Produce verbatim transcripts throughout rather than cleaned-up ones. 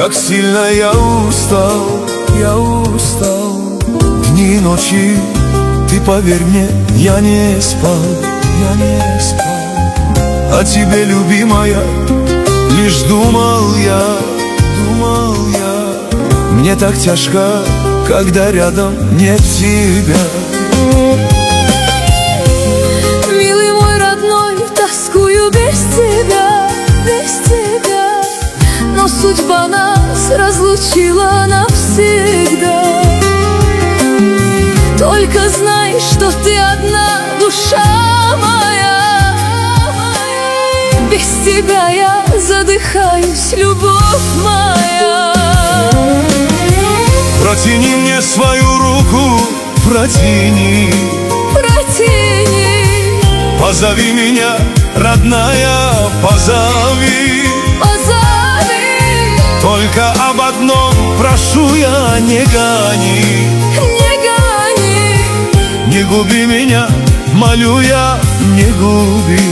Как сильно я устал, я устал. Дни и ночи, ты поверь мне, я не спал, я не спал. О тебе, любимая, лишь думал я, думал я. Мне так тяжко, когда рядом нет тебя. Милый мой родной, тоскую без тебя, без тебя. Но судьба нас разлучила навсегда. Только знай, что ты одна, душа моя. Без тебя я задыхаюсь, любовь моя. Протяни мне свою руку, протяни, протяни. Позови меня, родная, позови, позови. Только об одном прошу я, не гони, не гони. Не губи меня, молю я, не губи.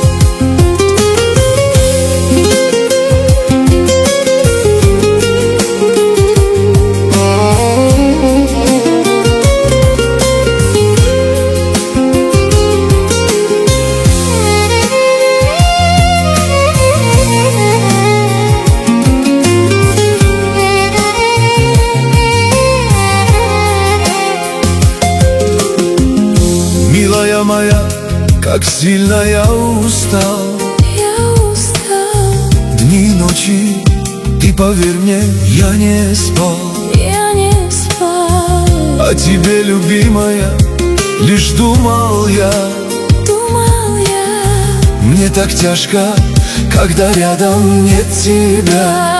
Милая моя, как сильно я устал, я устал. Дни и ночи, ты поверь мне, я не спал, я не спал. О тебе, любимая, лишь думал я, думал я. Мне так тяжко, когда рядом нет тебя.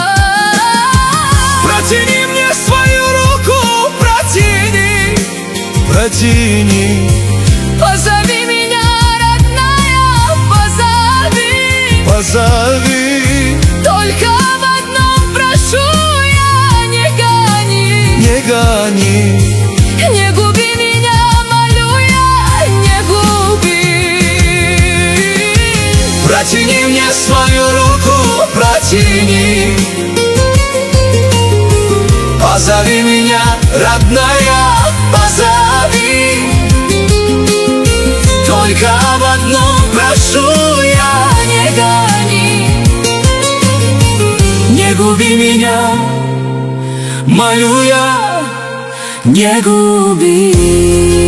Протяни мне свою руку, протяни, протяни. Позови меня, родная, позови, позови. Только об одном прошу я, не гони, не гони. Не губи меня, молю я, не губи. Протяни мне свою руку, протяни. Позови меня, родная, позови. Только об одном прошу я, не гони, не губи меня, молю я, не губи.